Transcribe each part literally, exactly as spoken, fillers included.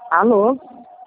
Alô?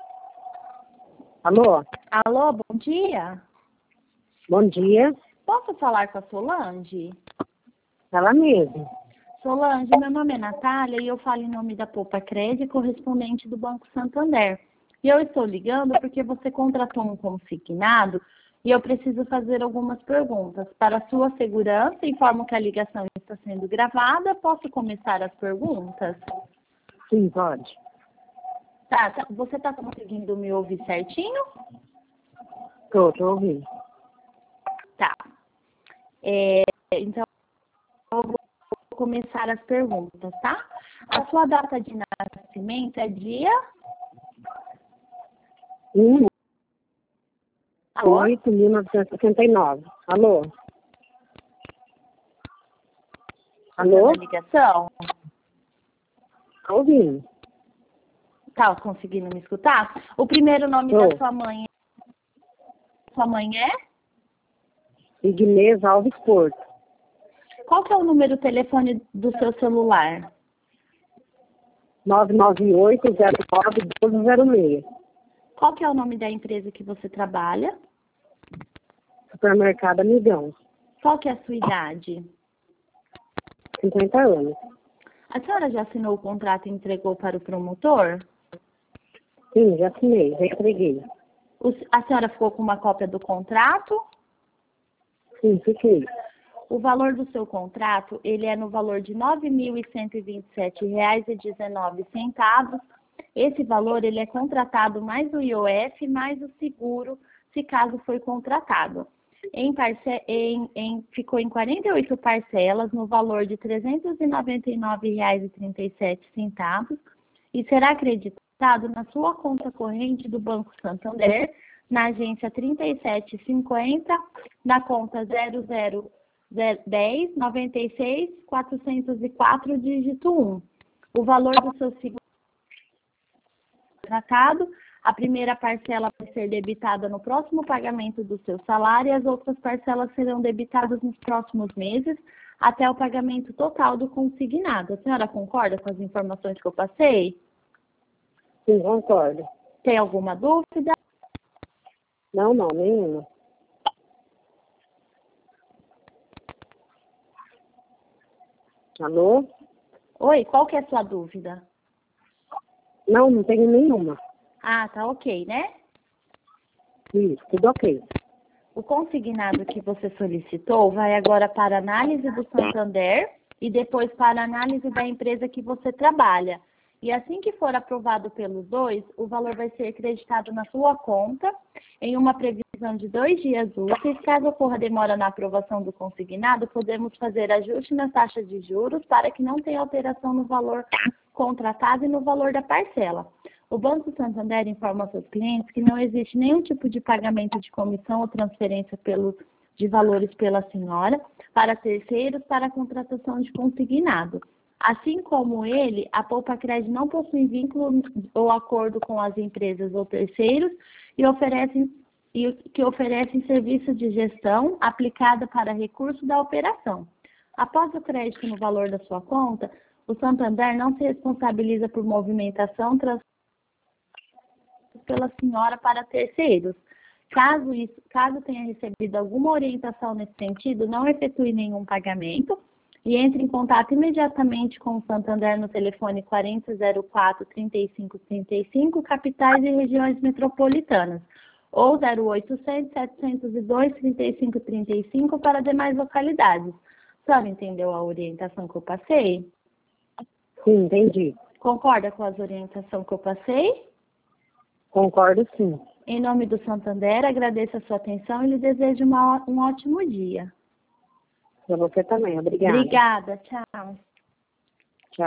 Alô? Alô, bom dia. Bom dia. Posso falar com a Solange? Ela mesma. Solange, meu nome é Natália e eu falo em nome da Poupa Crédito, correspondente do Banco Santander. E eu estou ligando porque você contratou um consignado e eu preciso fazer algumas perguntas. Para sua segurança, informo que a ligação está sendo gravada. Posso começar as perguntas? Sim, pode. Tá, tá. Você está conseguindo me ouvir certinho? Tô, tô ouvindo. Tá. É, então, eu vou começar as perguntas, tá? A sua data de nascimento é dia? um Alô? oito de mil novecentos e sessenta e nove. Alô? Alô? Na ligação? Tô ouvindo. Tá conseguindo me escutar? O primeiro nome Tô. da sua mãe, sua mãe é? Ignez Alves Porto. Qual que é o número do telefone do seu celular? nove nove oito zero nove um dois zero seis. Qual que é o nome da empresa que você trabalha? Supermercado Amigão. Qual que é a sua idade? cinquenta anos. A senhora já assinou o contrato e entregou para o promotor? Sim, já assinei, já entreguei. O- a senhora ficou com uma cópia do contrato? Sim, fiquei. O valor do seu contrato, ele é no valor de nove mil cento e vinte e sete reais e dezenove centavos. Esse valor, ele é contratado mais o I O F, mais o seguro, se caso foi contratado. Em parce... em, em, ficou em quarenta e oito parcelas, no valor de trezentos e noventa e nove reais e trinta e sete centavos, e será acreditado na sua conta corrente do Banco Santander, na agência trinta e sete cinquenta, na conta zero zero dez noventa e seis quatrocentos e quatro, dígito um. O valor do seu seguro tratado, a primeira parcela vai ser debitada no próximo pagamento do seu salário e as outras parcelas serão debitadas nos próximos meses até o pagamento total do consignado. A senhora concorda com as informações que eu passei? Sim, concordo. Tem alguma dúvida? Não, não, nenhuma. Alô? Oi, qual que é a sua dúvida? Não, não tenho nenhuma. Ah, tá ok, né? Isso, tudo ok. O consignado que você solicitou vai agora para análise do Santander e depois para análise da empresa que você trabalha. E assim que for aprovado pelos dois, o valor vai ser acreditado na sua conta em uma previsão de dois dias úteis. Caso ocorra demora na aprovação do consignado, podemos fazer ajuste na taxa de juros para que não tenha alteração no valor contratado e no valor da parcela. O Banco Santander informa aos seus clientes que não existe nenhum tipo de pagamento de comissão ou transferência pelo, de valores pela senhora para terceiros para a contratação de consignado. Assim como ele, a Poupa Crédito não possui vínculo ou acordo com as empresas ou terceiros e oferecem, e que oferecem serviço de gestão aplicada para recurso da operação. Após o crédito no valor da sua conta, o Santander não se responsabiliza por movimentação, transferência pela senhora para terceiros. Caso, isso, caso tenha recebido alguma orientação nesse sentido, não efetue nenhum pagamento e entre em contato imediatamente com o Santander no telefone quarenta zero quatro, trinta e cinco trinta e cinco, capitais e regiões metropolitanas, ou zero oitocentos, setecentos e dois, trinta e cinco trinta e cinco para demais localidades. A senhora entendeu a orientação que eu passei? Sim, entendi. Concorda com as orientações que eu passei? Concordo, sim. Em nome do Santander, agradeço a sua atenção e lhe desejo uma, um ótimo dia. Para você também, obrigada. Obrigada, tchau.